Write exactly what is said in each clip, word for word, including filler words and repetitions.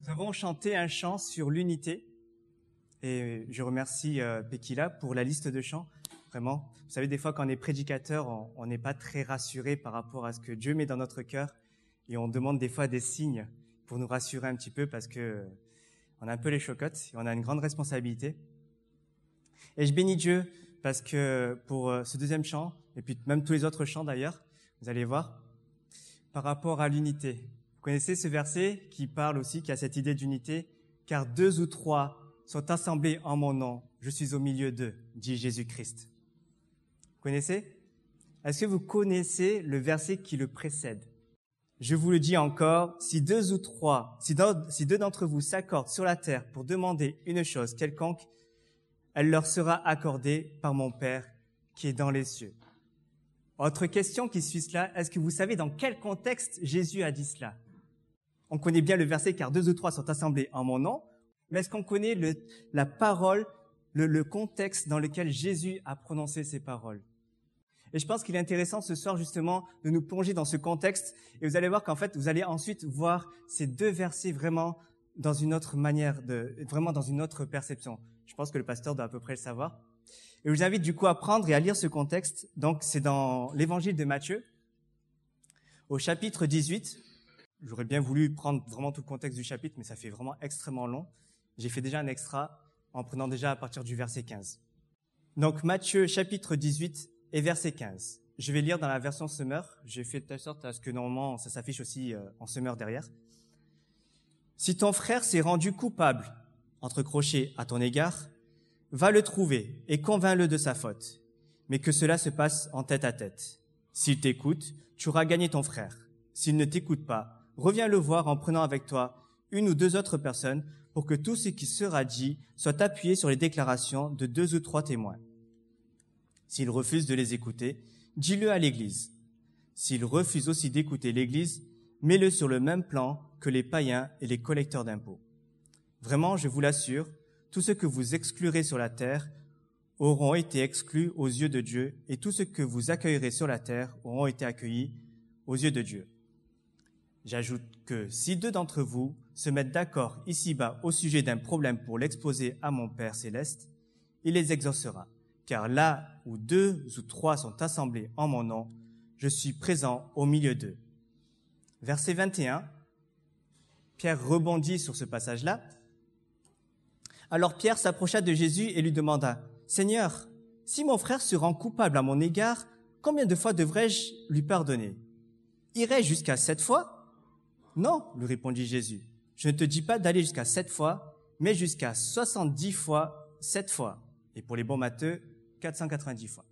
Nous avons chanté un chant sur l'unité et je remercie euh, Pekila pour la liste de chants. Vraiment, vous savez, des fois quand on est prédicateur, on n'est pas très rassuré par rapport à ce que Dieu met dans notre cœur et on demande des fois des signes pour nous rassurer un petit peu parce que euh, on a un peu les chocottes et on a une grande responsabilité. Et je bénis Dieu parce que pour euh, ce deuxième chant et puis même tous les autres chants d'ailleurs, vous allez voir, par rapport à l'unité. Vous connaissez ce verset qui parle aussi, qui a cette idée d'unité, « Car deux ou trois sont assemblés en mon nom, je suis au milieu d'eux, dit Jésus-Christ. » Vous connaissez? Est-ce que vous connaissez le verset qui le précède? Je vous le dis encore, si deux ou trois, si deux, si deux d'entre vous s'accordent sur la terre pour demander une chose quelconque, elle leur sera accordée par mon Père qui est dans les cieux. Autre question qui suit cela, est-ce que vous savez dans quel contexte Jésus a dit cela? On connaît bien le verset « Car deux ou trois sont assemblés en mon nom », mais est-ce qu'on connaît le, la parole, le, le contexte dans lequel Jésus a prononcé ces paroles? Et je pense qu'il est intéressant ce soir justement de nous plonger dans ce contexte et vous allez voir qu'en fait, vous allez ensuite voir ces deux versets vraiment dans une autre manière, de, vraiment dans une autre perception. Je pense que le pasteur doit à peu près le savoir. Et je vous invite du coup à prendre et à lire ce contexte. Donc, c'est dans l'évangile de Matthieu, au chapitre dix-huit. J'aurais bien voulu prendre vraiment tout le contexte du chapitre, mais ça fait vraiment extrêmement long. J'ai fait déjà un extra en prenant déjà à partir du verset quinze. Donc, Matthieu, chapitre dix-huit et verset quinze. Je vais lire dans la version Summer. J'ai fait de telle sorte à ce que normalement, ça s'affiche aussi en Summer derrière. « Si ton frère s'est rendu coupable, entre crochets à ton égard, va le trouver et convainc-le de sa faute, mais que cela se passe en tête à tête. S'il t'écoute, tu auras gagné ton frère. S'il ne t'écoute pas, reviens le voir en prenant avec toi une ou deux autres personnes pour que tout ce qui sera dit soit appuyé sur les déclarations de deux ou trois témoins. S'il refuse de les écouter, dis-le à l'Église. S'il refuse aussi d'écouter l'Église, mets-le sur le même plan que les païens et les collecteurs d'impôts. Vraiment, je vous l'assure, tout ce que vous exclurez sur la terre auront été exclus aux yeux de Dieu, et tout ce que vous accueillerez sur la terre auront été accueillis aux yeux de Dieu. J'ajoute que si deux d'entre vous se mettent d'accord ici-bas au sujet d'un problème pour l'exposer à mon Père céleste, il les exaucera, car là où deux ou trois sont assemblés en mon nom, je suis présent au milieu d'eux. » Verset vingt et un, Pierre rebondit sur ce passage-là. Alors Pierre s'approcha de Jésus et lui demanda, « Seigneur, si mon frère se rend coupable à mon égard, combien de fois devrais-je lui pardonner? Irai-je jusqu'à sept fois? » Non, lui répondit Jésus, je ne te dis pas d'aller jusqu'à sept fois, mais jusqu'à soixante-dix fois sept fois. Et pour les bons matheux, quatre cent quatre-vingt-dix fois.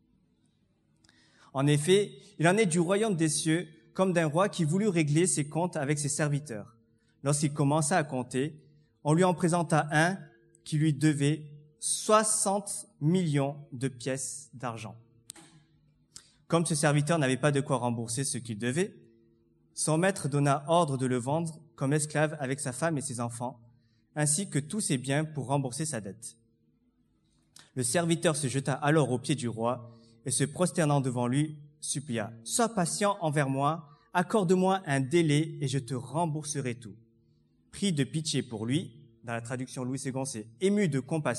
En effet, il en est du royaume des cieux comme d'un roi qui voulut régler ses comptes avec ses serviteurs. Lorsqu'il commença à compter, on lui en présenta un qui lui devait soixante millions de pièces d'argent. Comme ce serviteur n'avait pas de quoi rembourser ce qu'il devait, son maître donna ordre de le vendre comme esclave avec sa femme et ses enfants, ainsi que tous ses biens pour rembourser sa dette. Le serviteur se jeta alors aux pieds du roi et se prosternant devant lui, supplia « Sois patient envers moi, accorde-moi un délai et je te rembourserai tout. » Pris de pitié pour lui, dans la traduction Louis Segond, c'est « ému de compassion »,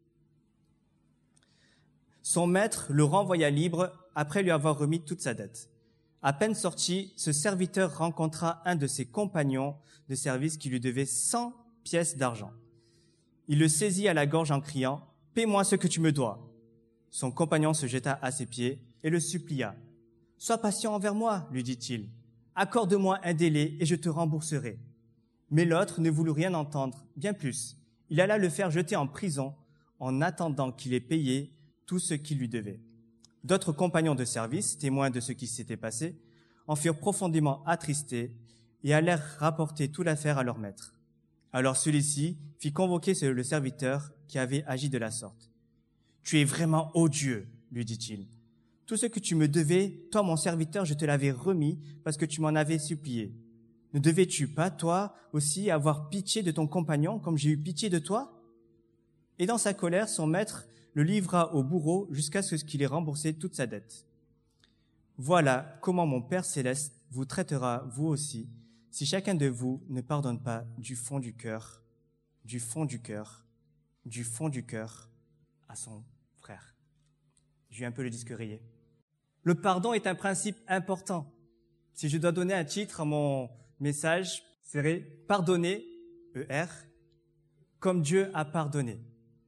son maître le renvoya libre après lui avoir remis toute sa dette. À peine sorti, ce serviteur rencontra un de ses compagnons de service qui lui devait cent pièces d'argent. Il le saisit à la gorge en criant « Paie-moi ce que tu me dois !» Son compagnon se jeta à ses pieds et le supplia. « Sois patient envers moi, lui dit-il. Accorde-moi un délai et je te rembourserai. » Mais l'autre ne voulut rien entendre, bien plus. Il alla le faire jeter en prison en attendant qu'il ait payé tout ce qu'il lui devait. D'autres compagnons de service, témoins de ce qui s'était passé, en furent profondément attristés et allèrent rapporter toute l'affaire à leur maître. Alors celui-ci fit convoquer le serviteur qui avait agi de la sorte. « Tu es vraiment odieux, lui dit-il. Tout ce que tu me devais, toi mon serviteur, je te l'avais remis parce que tu m'en avais supplié. Ne devais-tu pas, toi aussi, avoir pitié de ton compagnon comme j'ai eu pitié de toi ?» Et dans sa colère, son maître le livra au bourreau jusqu'à ce qu'il ait remboursé toute sa dette. Voilà comment mon Père céleste vous traitera, vous aussi, si chacun de vous ne pardonne pas du fond du cœur, du fond du cœur, du fond du cœur à son frère. J'ai eu un peu le disque rayé. Le pardon est un principe important. Si je dois donner un titre à mon message, ce serait « Pardonner », E R, comme Dieu a pardonné.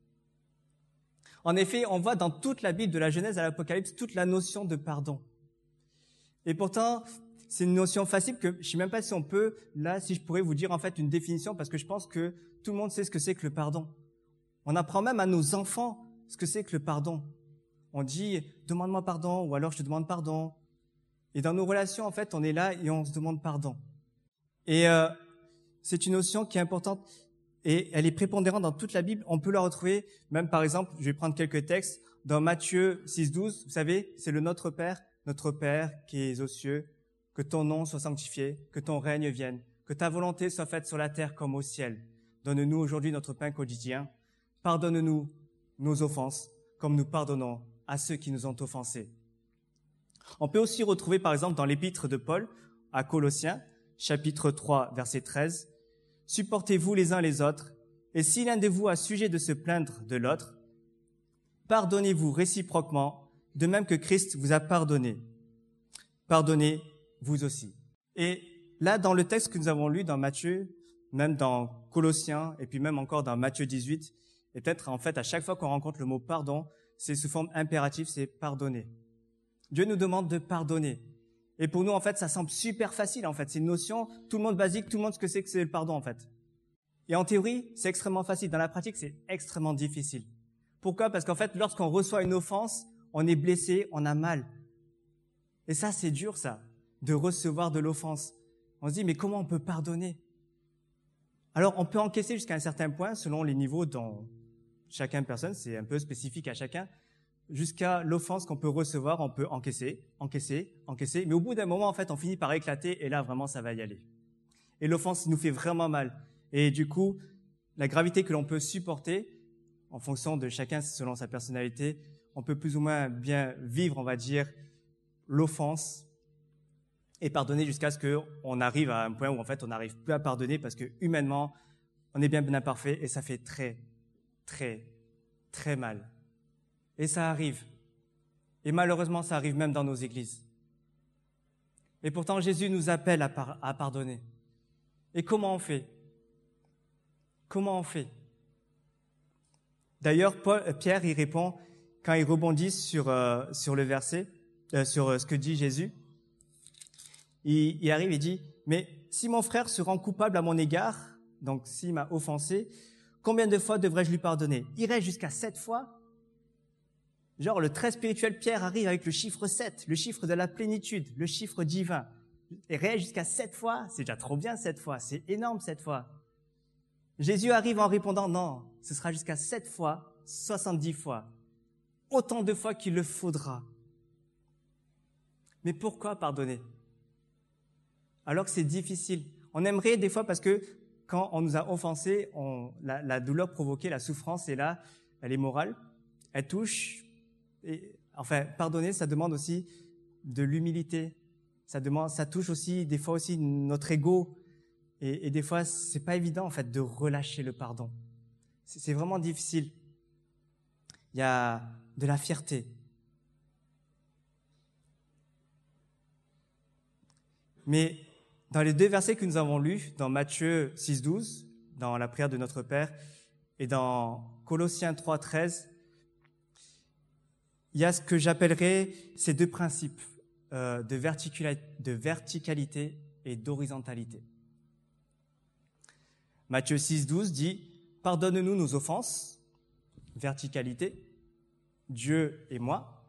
En effet, on voit dans toute la Bible, de la Genèse à l'Apocalypse, toute la notion de pardon. Et pourtant, c'est une notion facile que je ne sais même pas si on peut, là, si je pourrais vous dire en fait une définition, parce que je pense que tout le monde sait ce que c'est que le pardon. On apprend même à nos enfants ce que c'est que le pardon. On dit « demande-moi pardon » ou alors « je te demande pardon ». Et dans nos relations, en fait, on est là et on se demande pardon. Et euh, c'est une notion qui est importante et elle est prépondérante dans toute la Bible. On peut la retrouver, même par exemple, je vais prendre quelques textes, dans Matthieu six douze, vous savez, c'est le Notre Père, notre Père qui es aux cieux, que ton nom soit sanctifié, que ton règne vienne, que ta volonté soit faite sur la terre comme au ciel. Donne-nous aujourd'hui notre pain quotidien. Pardonne-nous nos offenses, comme nous pardonnons à ceux qui nous ont offensés. On peut aussi retrouver, par exemple, dans l'épître de Paul à Colossiens, chapitre trois, verset treize, « Supportez-vous les uns les autres, et si l'un de vous a sujet de se plaindre de l'autre, pardonnez-vous réciproquement, de même que Christ vous a pardonné. Pardonnez vous aussi. » Et là, dans le texte que nous avons lu dans Matthieu, même dans Colossiens, et puis même encore dans Matthieu dix-huit, et peut-être en fait à chaque fois qu'on rencontre le mot pardon, c'est sous forme impérative, c'est pardonner. Dieu nous demande de pardonner. Et pour nous, en fait, ça semble super facile, en fait. C'est une notion, tout le monde basique, tout le monde sait ce que c'est que c'est le pardon, en fait. Et en théorie, c'est extrêmement facile. Dans la pratique, c'est extrêmement difficile. Pourquoi? Parce qu'en fait, lorsqu'on reçoit une offense, on est blessé, on a mal. Et ça, c'est dur, ça, de recevoir de l'offense. On se dit, mais comment on peut pardonner? Alors, on peut encaisser jusqu'à un certain point, selon les niveaux dont chacune personne, c'est un peu spécifique à chacun, jusqu'à l'offense qu'on peut recevoir, on peut encaisser, encaisser, encaisser, mais au bout d'un moment, en fait, on finit par éclater, et là, vraiment, ça va y aller. Et l'offense nous fait vraiment mal. Et du coup, la gravité que l'on peut supporter, en fonction de chacun, selon sa personnalité, on peut plus ou moins bien vivre, on va dire, l'offense et pardonner jusqu'à ce qu'on arrive à un point où, en fait, on n'arrive plus à pardonner parce que, humainement, on est bien, bien imparfait et ça fait très, très, très mal. Et ça arrive. Et malheureusement, ça arrive même dans nos églises. Et pourtant, Jésus nous appelle à, par- à pardonner. Et comment on fait? Comment on fait? D'ailleurs, Paul, Pierre y répond quand il rebondit sur, euh, sur le verset, euh, sur euh, ce que dit Jésus. Il, il arrive et dit, « Mais si mon frère se rend coupable à mon égard, donc s'il m'a offensé, combien de fois devrais-je lui pardonner? Irais-je jusqu'à sept fois ?» Genre, le très spirituel Pierre arrive avec le chiffre sept, le chiffre de la plénitude, le chiffre divin. Et réagit jusqu'à sept fois, c'est déjà trop bien sept fois, c'est énorme sept fois. Jésus arrive en répondant, non, ce sera jusqu'à sept fois, soixante-dix fois, autant de fois qu'il le faudra. Mais pourquoi pardonner? Alors que c'est difficile. On aimerait des fois parce que quand on nous a offensés, on, la, la douleur provoquée, la souffrance est là, elle est morale, elle touche. Et, enfin, pardonner, ça demande aussi de l'humilité. Ça demande, ça touche aussi des fois aussi notre ego. Et, et des fois, c'est pas évident en fait de relâcher le pardon. C'est, c'est vraiment difficile. Il y a de la fierté. Mais dans les deux versets que nous avons lus, dans Matthieu six douze, dans la prière de notre Père, et dans Colossiens trois treize, il y a ce que j'appellerais ces deux principes euh, de, verticula- de verticalité et d'horizontalité. Matthieu six douze dit « Pardonne-nous nos offenses », verticalité, Dieu et moi,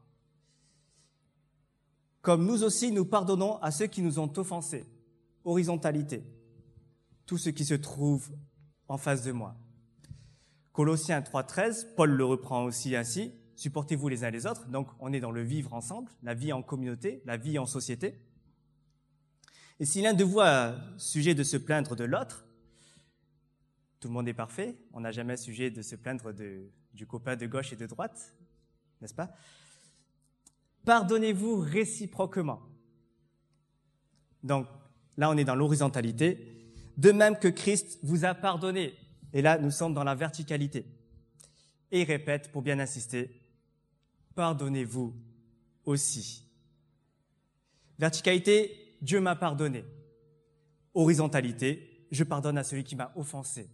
comme nous aussi nous pardonnons à ceux qui nous ont offensés, horizontalité, tout ce qui se trouve en face de moi. Colossiens trois treize, Paul le reprend aussi ainsi, « Supportez-vous les uns les autres », donc on est dans le vivre ensemble, la vie en communauté, la vie en société. Et si l'un de vous a sujet de se plaindre de l'autre, tout le monde est parfait, on n'a jamais sujet de se plaindre de, du copain de gauche et de droite, n'est-ce pas? Pardonnez-vous réciproquement. Donc, Là, on est dans l'horizontalité. De même que Christ vous a pardonné. Et là, nous sommes dans la verticalité. Et il répète, pour bien insister, pardonnez-vous aussi. Verticalité, Dieu m'a pardonné. Horizontalité, je pardonne à celui qui m'a offensé.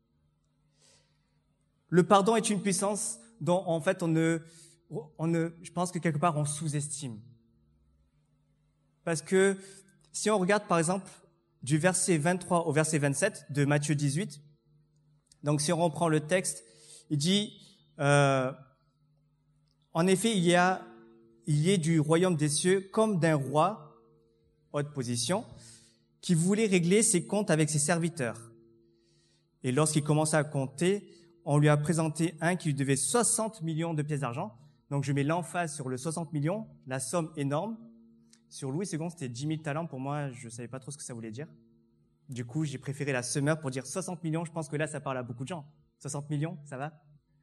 Le pardon est une puissance dont, en fait, on ne, on ne, je pense que quelque part, on sous-estime. Parce que si on regarde, par exemple, du verset vingt-trois au verset vingt-sept de Matthieu dix-huit, donc si on reprend le texte, il dit, euh, en effet, il y a, il y est du royaume des cieux comme d'un roi, haute position, qui voulait régler ses comptes avec ses serviteurs. Et lorsqu'il commença à compter, on lui a présenté un qui lui devait soixante millions de pièces d'argent. Donc je mets l'emphase sur le soixante millions, la somme énorme. Sur Louis deux, c'était dix mille talents. Pour moi, je ne savais pas trop ce que ça voulait dire. Du coup, j'ai préféré la sommeur pour dire soixante millions. Je pense que là, ça parle à beaucoup de gens. soixante millions, ça va?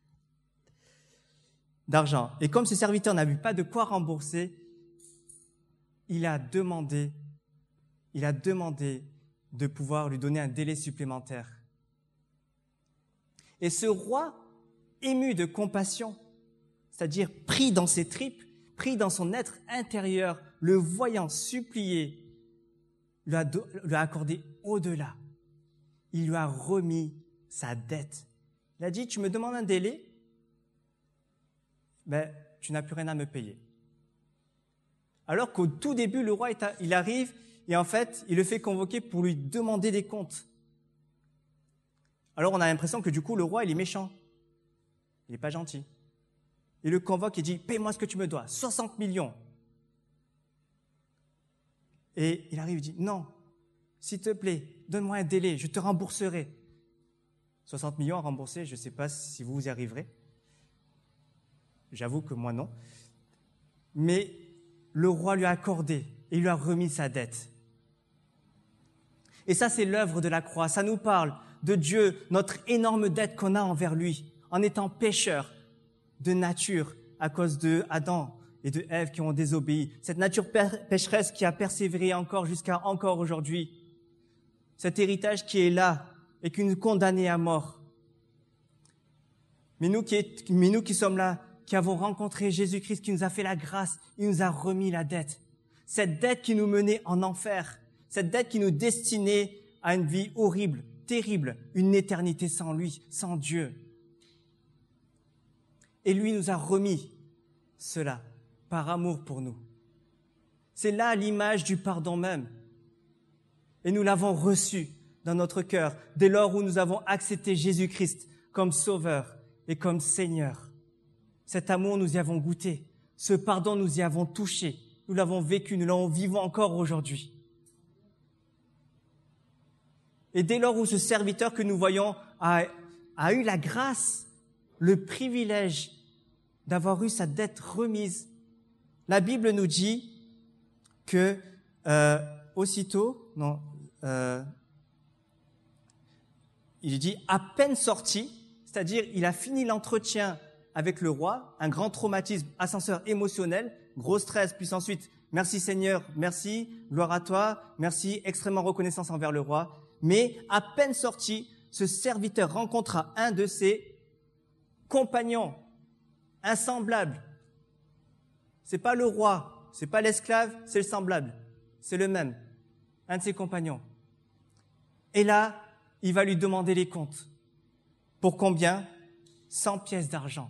D'argent. Et comme ses serviteurs n'avaient pas de quoi rembourser, il a demandé, il a demandé de pouvoir lui donner un délai supplémentaire. Et ce roi, ému de compassion, c'est-à-dire pris dans ses tripes, pris dans son être intérieur, le voyant supplier, lui a, do, lui a accordé au-delà. Il lui a remis sa dette. Il a dit, tu me demandes un délai, ben, tu n'as plus rien à me payer. Alors qu'au tout début, le roi, est à, il arrive et en fait, il le fait convoquer pour lui demander des comptes. Alors on a l'impression que du coup, le roi, il est méchant. Il n'est pas gentil. Il le convoque et dit, paye-moi ce que tu me dois, soixante millions. Et il arrive et dit, non, s'il te plaît, donne-moi un délai, je te rembourserai. soixante millions à rembourser, je ne sais pas si vous y arriverez. J'avoue que moi non. Mais le roi lui a accordé et lui a remis sa dette. Et ça, c'est l'œuvre de la croix. Ça nous parle de Dieu, notre énorme dette qu'on a envers lui, en étant pécheurs de nature à cause de Adam et de Ève qui ont désobéi. Cette nature pécheresse qui a persévéré encore jusqu'à encore aujourd'hui. Cet héritage qui est là et qui nous condamne à mort. Mais nous qui, est, mais nous qui sommes là, qui avons rencontré Jésus-Christ, qui nous a fait la grâce, il nous a remis la dette. Cette dette qui nous menait en enfer, cette dette qui nous destinait à une vie horrible, terrible, une éternité sans lui, sans Dieu. Et lui nous a remis cela par amour pour nous. C'est là l'image du pardon même. Et nous l'avons reçu dans notre cœur dès lors où nous avons accepté Jésus-Christ comme Sauveur et comme Seigneur. Cet amour, nous y avons goûté. Ce pardon, nous y avons touché. Nous l'avons vécu, nous l'en vivons encore aujourd'hui. Et dès lors où ce serviteur que nous voyons a, a eu la grâce, le privilège d'avoir eu sa dette remise, la Bible nous dit que euh, aussitôt, non, euh, il dit à peine sorti, c'est-à-dire il a fini l'entretien avec le roi, un grand traumatisme, ascenseur émotionnel, gros stress, puis ensuite, merci Seigneur, merci, gloire à toi, merci, extrêmement reconnaissance envers le roi. Mais à peine sorti, ce serviteur rencontra un de ses compagnons, insemblables. C'est pas le roi, c'est pas l'esclave, c'est le semblable, c'est le même, un de ses compagnons. Et là, il va lui demander les comptes. Pour combien? cent pièces d'argent.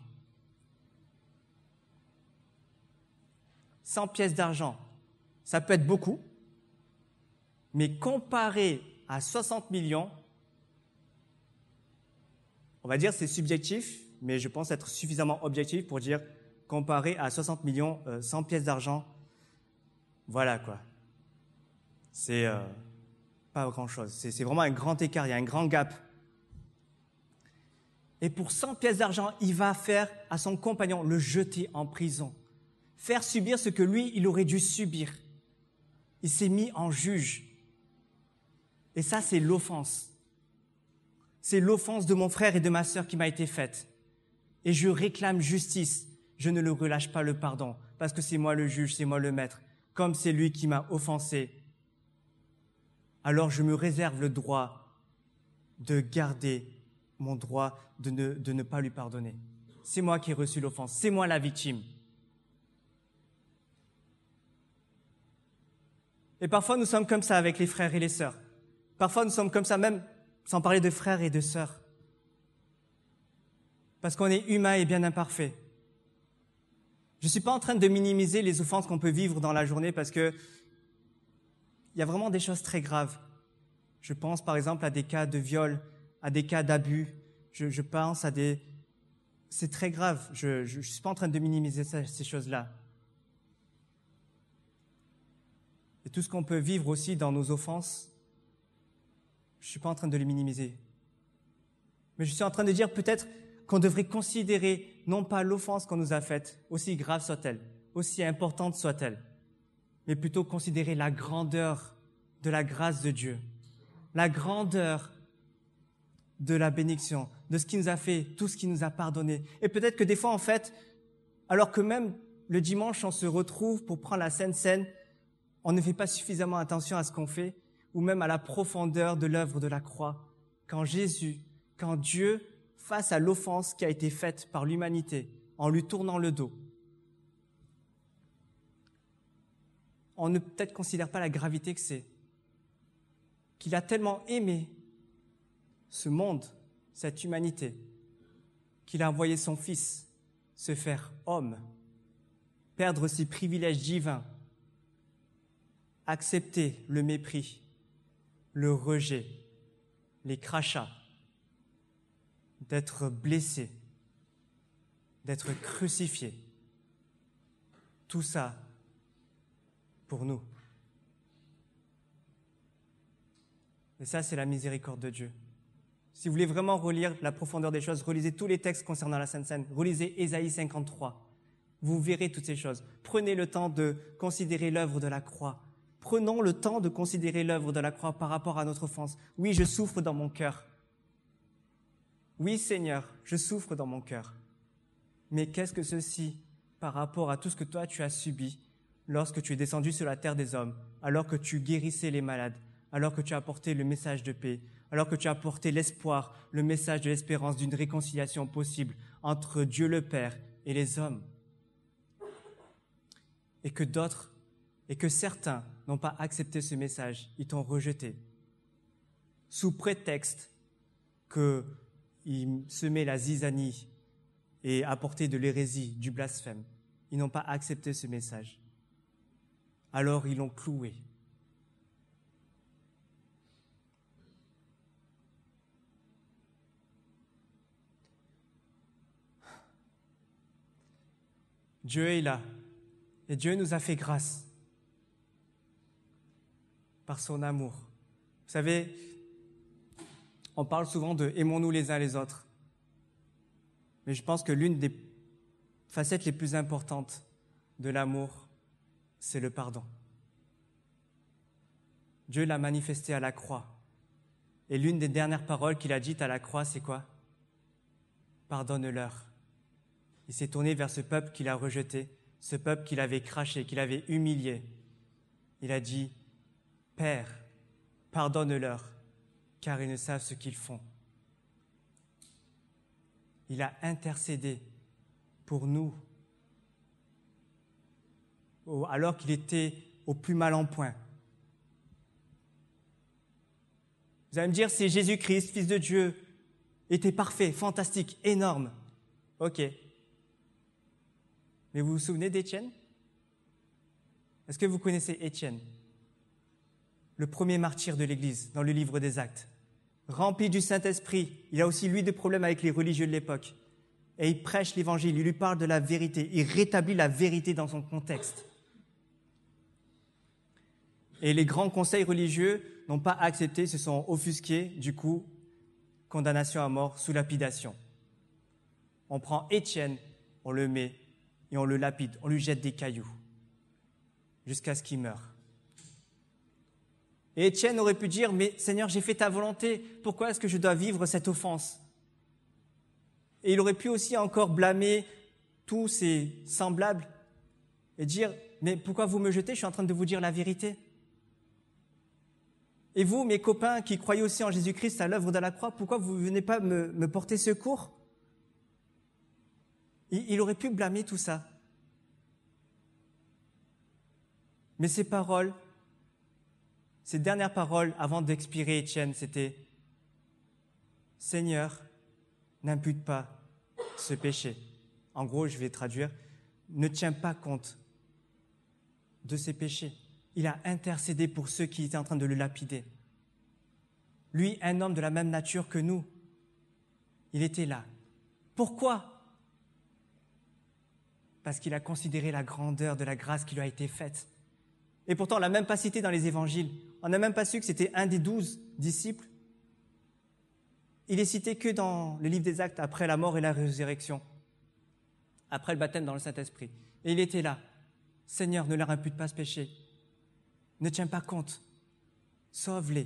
cent pièces d'argent, ça peut être beaucoup, mais comparé à soixante millions, on va dire c'est subjectif, mais je pense être suffisamment objectif pour dire comparé à soixante millions, euh, cent pièces d'argent, voilà quoi. C'est euh, pas grand-chose, c'est, c'est vraiment un grand écart, il y a un grand gap. Et pour cent pièces d'argent, il va faire à son compagnon le jeter en prison. Faire subir ce que lui, il aurait dû subir. Il s'est mis en juge. Et ça, c'est l'offense. C'est l'offense de mon frère et de ma sœur qui m'a été faite. Et je réclame justice. Je ne le relâche pas le pardon, parce que c'est moi le juge, c'est moi le maître, comme c'est lui qui m'a offensé. alors je me réserve le droit de garder mon droit de ne, de ne pas lui pardonner. C'est moi qui ai reçu l'offense, c'est moi la victime. Et parfois, nous sommes comme ça avec les frères et les sœurs. Parfois, nous sommes comme ça même sans parler de frères et de sœurs. Parce qu'on est humain et bien imparfait. Je ne suis pas en train de minimiser les offenses qu'on peut vivre dans la journée parce que il y a vraiment des choses très graves. Je pense par exemple à des cas de viol, à des cas d'abus. Je, je pense à des... C'est très grave. Je ne suis pas en train de minimiser ça, ces choses-là. Et tout ce qu'on peut vivre aussi dans nos offenses, je ne suis pas en train de les minimiser. Mais je suis en train de dire peut-être qu'on devrait considérer non pas l'offense qu'on nous a faite, aussi grave soit-elle, aussi importante soit-elle, mais plutôt considérer la grandeur de la grâce de Dieu, la grandeur de la bénédiction, de ce qu'il nous a fait, tout ce qu'il nous a pardonné. Et peut-être que des fois, en fait, alors que même le dimanche, on se retrouve pour prendre la Sainte Seine, on ne fait pas suffisamment attention à ce qu'on fait, ou même à la profondeur de l'œuvre de la croix. Quand Jésus, quand Dieu, face à l'offense qui a été faite par l'humanité, en lui tournant le dos, on ne peut-être considère pas la gravité que c'est, qu'il a tellement aimé ce monde, cette humanité, qu'il a envoyé son Fils se faire homme, perdre ses privilèges divins, accepter le mépris, le rejet, les crachats, d'être blessé, d'être crucifié. Tout ça pour nous. Et ça, c'est la miséricorde de Dieu. Si vous voulez vraiment relire la profondeur des choses, relisez tous les textes concernant la Sainte Seine, relisez Ésaïe cinquante-trois. Vous verrez toutes ces choses. Prenez le temps de considérer l'œuvre de la croix. Prenons le temps de considérer l'œuvre de la croix par rapport à notre offense. Oui, je souffre dans mon cœur. Oui, Seigneur, je souffre dans mon cœur. Mais qu'est-ce que ceci par rapport à tout ce que toi tu as subi lorsque tu es descendu sur la terre des hommes, alors que tu guérissais les malades, alors que tu as apporté le message de paix, alors que tu as apporté l'espoir, le message de l'espérance d'une réconciliation possible entre Dieu le Père et les hommes. Et que d'autres, et que certains n'ont pas accepté ce message, ils t'ont rejeté, sous prétexte qu'ils semaient la zizanie et apportaient de l'hérésie, du blasphème. Ils n'ont pas accepté ce message. Alors ils l'ont cloué. Dieu est là et Dieu nous a fait grâce par son amour. Vous savez, on parle souvent de « aimons-nous les uns les autres ». Mais je pense que l'une des facettes les plus importantes de l'amour, c'est le pardon. Dieu l'a manifesté à la croix. Et l'une des dernières paroles qu'il a dites à la croix, c'est quoi? Pardonne-leur. Il s'est tourné vers ce peuple qu'il a rejeté, ce peuple qu'il avait craché, qu'il avait humilié. Il a dit, Père, pardonne-leur, car ils ne savent ce qu'ils font. Il a intercédé pour nous, alors qu'il était au plus mal en point. Vous allez me dire, si Jésus-Christ, Fils de Dieu, était parfait, fantastique, énorme. Ok. Mais vous vous souvenez d'Étienne? Est-ce que vous connaissez Étienne? Le premier martyr de l'Église, dans le livre des Actes. Rempli du Saint-Esprit, il a aussi, lui, des problèmes avec les religieux de l'époque. Et il prêche l'Évangile, il lui parle de la vérité, il rétablit la vérité dans son contexte. Et les grands conseils religieux n'ont pas accepté, se sont offusqués, du coup, condamnation à mort sous lapidation. On prend Étienne, on le met et on le lapide, on lui jette des cailloux jusqu'à ce qu'il meure. Et Étienne aurait pu dire, mais Seigneur, j'ai fait ta volonté, pourquoi est-ce que je dois vivre cette offense? Et il aurait pu aussi encore blâmer tous ses semblables et dire, mais pourquoi vous me jetez? Je suis en train de vous dire la vérité. Et vous, mes copains qui croyez aussi en Jésus-Christ à l'œuvre de la croix, pourquoi vous ne venez pas me, me porter secours? il, il aurait pu blâmer tout ça. Mais ces paroles, ces dernières paroles avant d'expirer Étienne, c'était « Seigneur, n'impute pas ce péché ». En gros, je vais traduire « Ne tiens pas compte de ces péchés ». Il a intercédé pour ceux qui étaient en train de le lapider. Lui, un homme de la même nature que nous, il était là. Pourquoi? Parce qu'il a considéré la grandeur de la grâce qui lui a été faite. Et pourtant, on ne l'a même pas cité dans les évangiles. On n'a même pas su que c'était un des douze disciples. Il est cité que dans le livre des Actes, après la mort et la résurrection, après le baptême dans le Saint-Esprit. Et il était là. Seigneur, ne leur impute pas ce péché. Ne tiens pas compte. Sauve-les.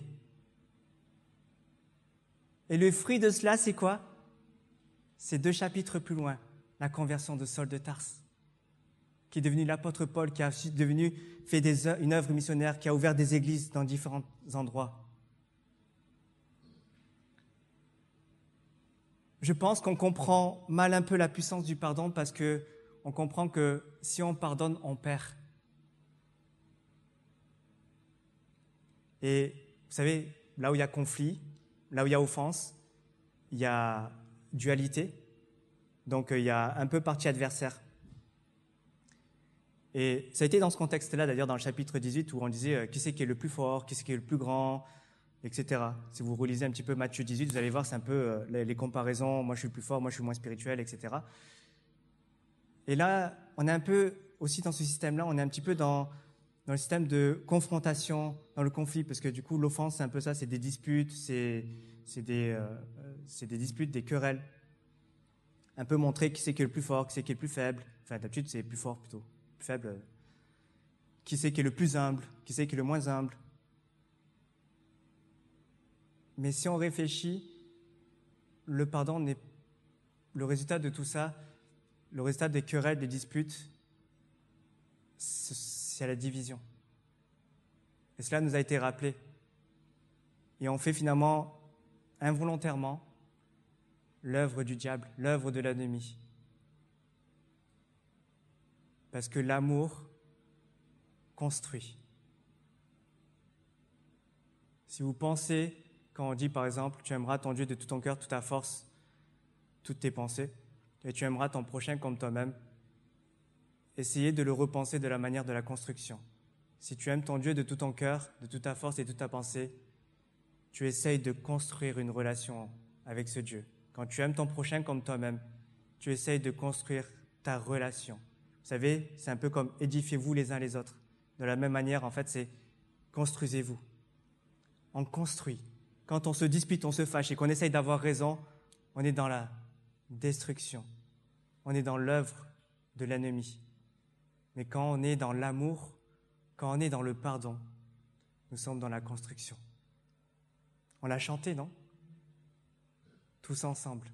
Et le fruit de cela, c'est quoi? C'est deux chapitres plus loin, la conversion de Saul de Tarse, qui est devenu l'apôtre Paul, qui a devenu, fait des, une œuvre missionnaire, qui a ouvert des églises dans différents endroits. Je pense qu'on comprend mal un peu la puissance du pardon parce qu'on comprend que si on pardonne, on perd. Et vous savez, là où il y a conflit, là où il y a offense, il y a dualité. Donc il y a un peu partie adversaire. Et ça a été dans ce contexte-là, d'ailleurs, dans le chapitre dix-huit, où on disait euh, qui c'est qui est le plus fort, qui c'est qui est le plus grand, et cetera. Si vous relisez un petit peu Matthieu dix-huit, vous allez voir, c'est un peu euh, les, les comparaisons, moi je suis le plus fort, moi je suis moins spirituel, et cetera. Et là, on est un peu, aussi dans ce système-là, on est un petit peu dans, dans le système de confrontation, dans le conflit, parce que du coup, l'offense, c'est un peu ça, c'est des disputes, c'est, c'est, des, euh, c'est des disputes, des querelles. Un peu montrer qui c'est qui est le plus fort, qui c'est qui est le plus faible. Enfin, d'habitude, c'est plus fort plutôt. Plus faible, qui c'est qui est le plus humble, qui c'est qui est le moins humble. Mais si on réfléchit, le pardon n'est le résultat de tout ça, le résultat des querelles, des disputes, c'est la division. Et cela nous a été rappelé. Et on fait finalement, involontairement, l'œuvre du diable, l'œuvre de l'ennemi. Parce que l'amour construit. Si vous pensez, quand on dit par exemple, tu aimeras ton Dieu de tout ton cœur, toute ta force, toutes tes pensées, et tu aimeras ton prochain comme toi-même, essayez de le repenser de la manière de la construction. Si tu aimes ton Dieu de tout ton cœur, de toute ta force et de toute ta pensée, tu essayes de construire une relation avec ce Dieu. Quand tu aimes ton prochain comme toi-même, tu essayes de construire ta relation. Vous savez, c'est un peu comme édifiez-vous les uns les autres. De la même manière, en fait, c'est construisez-vous. On construit. Quand on se dispute, on se fâche et qu'on essaye d'avoir raison, on est dans la destruction. On est dans l'œuvre de l'ennemi. Mais quand on est dans l'amour, quand on est dans le pardon, nous sommes dans la construction. On l'a chanté, non? Tous ensemble.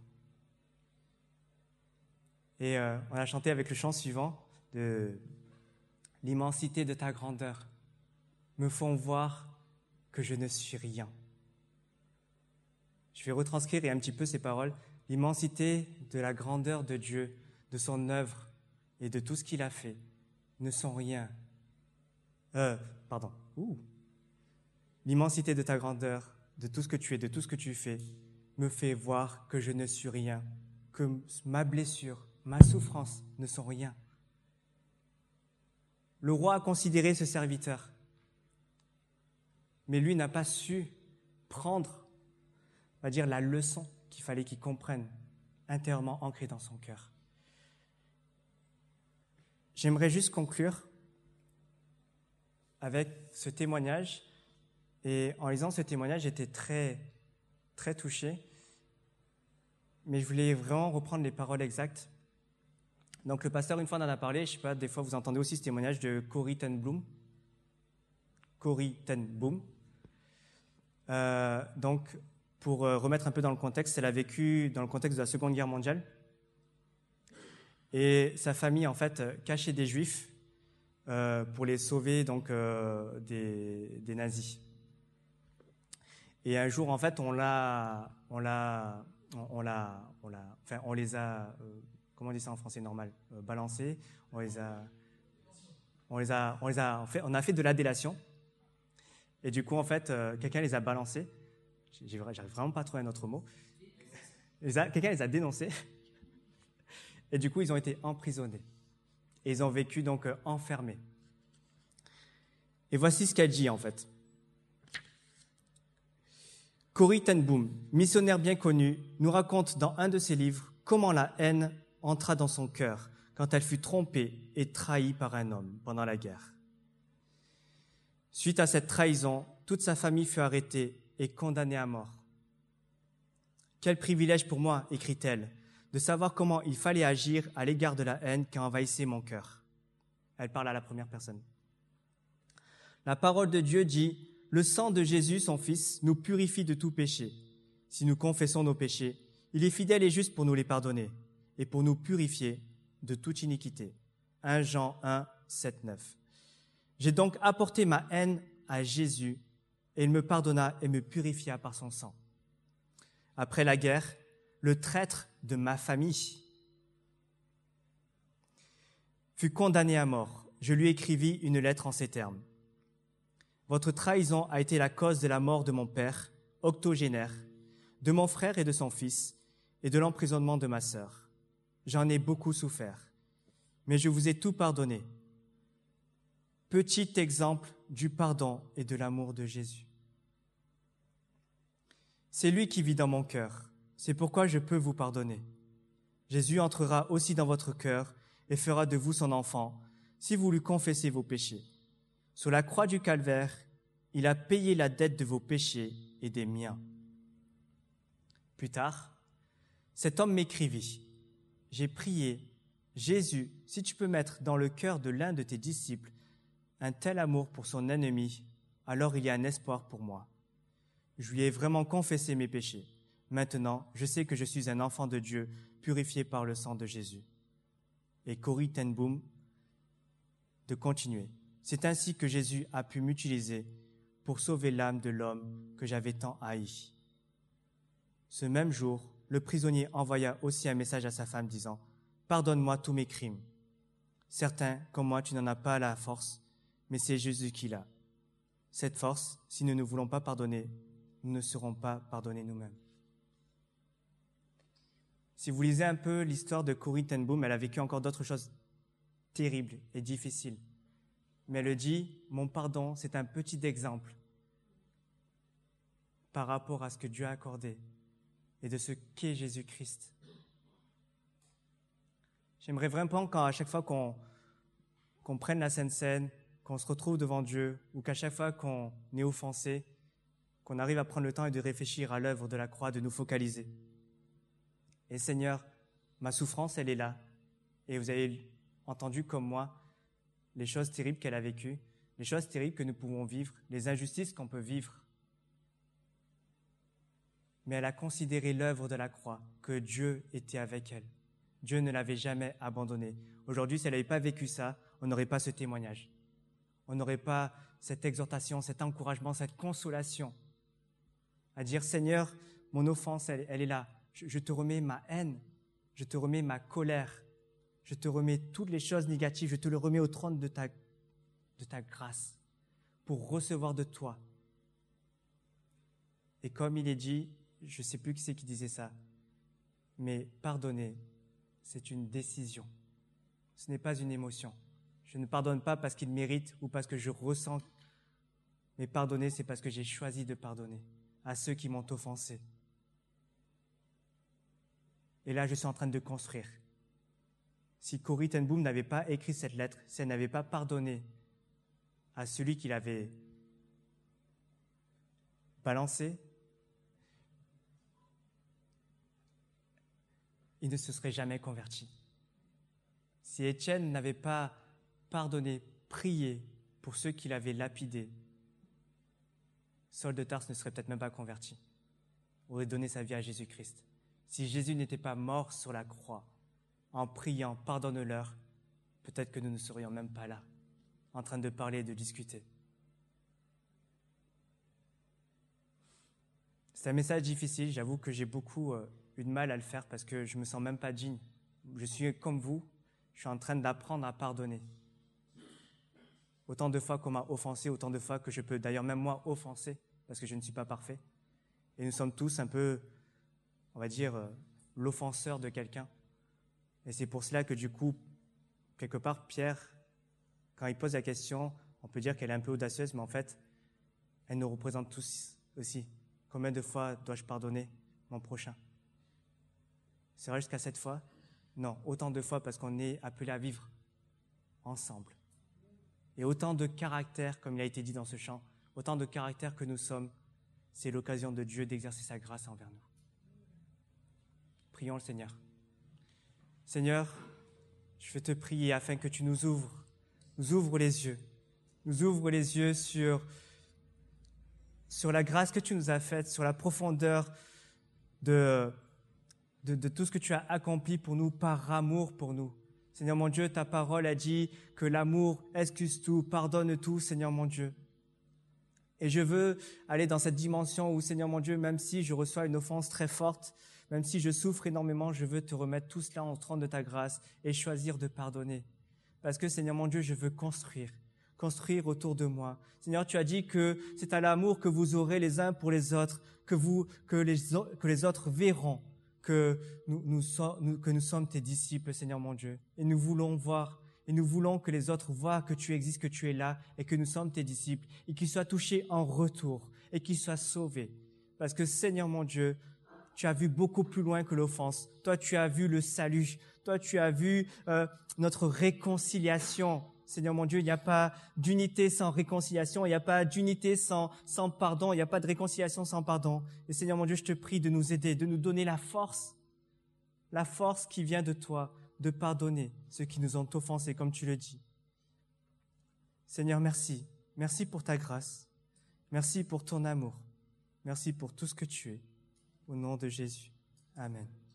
Et euh, on a chanté avec le chant suivant de « L'immensité de ta grandeur me font voir que je ne suis rien ». Je vais retranscrire un petit peu ces paroles. L'immensité de la grandeur de Dieu, de son œuvre et de tout ce qu'il a fait ne sont rien. Euh, pardon. Ouh. L'immensité de ta grandeur, de tout ce que tu es, de tout ce que tu fais, me fait voir que je ne suis rien, que ma blessure, ma souffrance ne sont rien. Le roi a considéré ce serviteur, mais lui n'a pas su prendre, on va dire, la leçon qu'il fallait qu'il comprenne, intérieurement ancrée dans son cœur. J'aimerais juste conclure avec ce témoignage, et en lisant ce témoignage, j'étais très, très touché, mais je voulais vraiment reprendre les paroles exactes. Donc le pasteur, une fois, en a parlé, je ne sais pas, des fois vous entendez aussi ce témoignage de Corrie ten Boom. Corrie ten Boom. Euh, donc, pour euh, remettre un peu dans le contexte, elle a vécu dans le contexte de la Seconde Guerre mondiale. Et sa famille, en fait, cachait des Juifs euh, pour les sauver donc, euh, des, des nazis. Et un jour, en fait, on l'a, on l'a, on, on l'a, on l'a, enfin, on les a, euh, comment on dit ça en français normal, euh, balancés. On les a, on les a, on les a, en fait, on a fait de la délation. Et du coup, en fait, euh, quelqu'un les a balancés. J'ai, j'arrive vraiment pas à trouver un autre mot. Les a, quelqu'un les a dénoncés. Et du coup, ils ont été emprisonnés. Et ils ont vécu donc euh, enfermés. Et voici ce qu'elle dit, en fait. Corrie ten Boom, missionnaire bien connu, nous raconte dans un de ses livres comment la haine entra dans son cœur quand elle fut trompée et trahie par un homme pendant la guerre. Suite à cette trahison, toute sa famille fut arrêtée et condamnée à mort. Quel privilège pour moi, écrit-elle, de savoir comment il fallait agir à l'égard de la haine qui envahissait mon cœur. Elle parle à la première personne. La parole de Dieu dit « Le sang de Jésus, son Fils, nous purifie de tout péché. Si nous confessons nos péchés, il est fidèle et juste pour nous les pardonner et pour nous purifier de toute iniquité. » premier Jean un, sept, neuf. J'ai donc apporté ma haine à Jésus et il me pardonna et me purifia par son sang. Après la guerre, le traître de ma famille fut condamné à mort. Je lui écrivis une lettre en ces termes. Votre trahison a été la cause de la mort de mon père, octogénaire, de mon frère et de son fils, et de l'emprisonnement de ma sœur. J'en ai beaucoup souffert, mais je vous ai tout pardonné. Petit exemple du pardon et de l'amour de Jésus. C'est lui qui vit dans mon cœur. C'est pourquoi je peux vous pardonner. Jésus entrera aussi dans votre cœur et fera de vous son enfant si vous lui confessez vos péchés. Sur la croix du calvaire, il a payé la dette de vos péchés et des miens. Plus tard, cet homme m'écrivit. J'ai prié, Jésus, si tu peux mettre dans le cœur de l'un de tes disciples un tel amour pour son ennemi, alors il y a un espoir pour moi. Je lui ai vraiment confessé mes péchés. Maintenant, je sais que je suis un enfant de Dieu, purifié par le sang de Jésus. Et Corrie ten Boom de continuer. C'est ainsi que Jésus a pu m'utiliser pour sauver l'âme de l'homme que j'avais tant haï. Ce même jour, le prisonnier envoya aussi un message à sa femme disant « Pardonne-moi tous mes crimes. Certains, comme moi, tu n'en as pas la force, mais c'est Jésus qui l'a. Cette force, si nous ne voulons pas pardonner, nous ne serons pas pardonnés nous-mêmes. » Si vous lisez un peu l'histoire de Corrie ten Boom, elle a vécu encore d'autres choses terribles et difficiles. Mais elle dit, mon pardon, c'est un petit exemple par rapport à ce que Dieu a accordé et de ce qu'est Jésus-Christ. J'aimerais vraiment qu'à chaque fois qu'on, qu'on prenne la Sainte Seine, qu'on se retrouve devant Dieu, ou qu'à chaque fois qu'on est offensé, qu'on arrive à prendre le temps et de réfléchir à l'œuvre de la croix, de nous focaliser. Et Seigneur, ma souffrance, elle est là. Et vous avez entendu comme moi les choses terribles qu'elle a vécues, les choses terribles que nous pouvons vivre, les injustices qu'on peut vivre. Mais elle a considéré l'œuvre de la croix, que Dieu était avec elle. Dieu ne l'avait jamais abandonnée. Aujourd'hui, si elle n'avait pas vécu ça, on n'aurait pas ce témoignage. On n'aurait pas cette exhortation, cet encouragement, cette consolation à dire, Seigneur, mon offense, elle, elle est là. Je, je te remets ma haine, je te remets ma colère, je te remets toutes les choses négatives, je te le remets au trône de ta, de ta grâce pour recevoir de toi. Et comme il est dit, je ne sais plus qui c'est qui disait ça, mais pardonner, c'est une décision. Ce n'est pas une émotion. Je ne pardonne pas parce qu'il mérite ou parce que je ressens, mais pardonner, c'est parce que j'ai choisi de pardonner à ceux qui m'ont offensé. Et là, je suis en train de construire. Si Corrie ten Boom n'avait pas écrit cette lettre, si elle n'avait pas pardonné à celui qui l'avait balancé, il ne se serait jamais converti. Si Étienne n'avait pas pardonné, prié pour ceux qui l'avaient lapidé, Saul de Tarse ne serait peut-être même pas converti, aurait donné sa vie à Jésus-Christ. Si Jésus n'était pas mort sur la croix, en priant, pardonne-leur, peut-être que nous ne serions même pas là, en train de parler et de discuter. C'est un message difficile, j'avoue que j'ai beaucoup euh, eu de mal à le faire parce que je me sens même pas digne. Je suis comme vous, je suis en train d'apprendre à pardonner. Autant de fois qu'on m'a offensé, autant de fois que je peux d'ailleurs même moi offenser parce que je ne suis pas parfait. Et nous sommes tous un peu, on va dire, euh, l'offenseur de quelqu'un. Et c'est pour cela que du coup, quelque part, Pierre, quand il pose la question, on peut dire qu'elle est un peu audacieuse, mais en fait, elle nous représente tous aussi. Combien de fois dois-je pardonner mon prochain? C'est vrai jusqu'à sept fois? Non, autant de fois parce qu'on est appelé à vivre ensemble. Et autant de caractères, comme il a été dit dans ce chant, autant de caractères que nous sommes, c'est l'occasion de Dieu d'exercer sa grâce envers nous. Prions le Seigneur. Seigneur, je veux te prier afin que tu nous ouvres, nous ouvres les yeux, nous ouvres les yeux sur, sur la grâce que tu nous as faite, sur la profondeur de, de, de tout ce que tu as accompli pour nous par amour pour nous. Seigneur mon Dieu, ta parole a dit que l'amour excuse tout, pardonne tout, Seigneur mon Dieu. Et je veux aller dans cette dimension où, Seigneur mon Dieu, même si je reçois une offense très forte, même si je souffre énormément, je veux te remettre tout cela en trône de ta grâce et choisir de pardonner. Parce que, Seigneur mon Dieu, je veux construire, construire autour de moi. Seigneur, tu as dit que c'est à l'amour que vous aurez les uns pour les autres, que, vous, que, les, que les autres verront que nous, nous, so, nous, que nous sommes tes disciples, Seigneur mon Dieu. Et nous voulons voir, et nous voulons que les autres voient que tu existes, que tu es là, et que nous sommes tes disciples, et qu'ils soient touchés en retour, et qu'ils soient sauvés. Parce que, Seigneur mon Dieu, tu as vu beaucoup plus loin que l'offense. Toi, tu as vu le salut. Toi, tu as vu euh, notre réconciliation. Seigneur mon Dieu, il n'y a pas d'unité sans réconciliation, il n'y a pas d'unité sans, sans pardon, il n'y a pas de réconciliation sans pardon. Et Seigneur mon Dieu, je te prie de nous aider, de nous donner la force, la force qui vient de toi, de pardonner ceux qui nous ont offensés, comme tu le dis. Seigneur, merci. Merci pour ta grâce. Merci pour ton amour. Merci pour tout ce que tu es. Au nom de Jésus. Amen.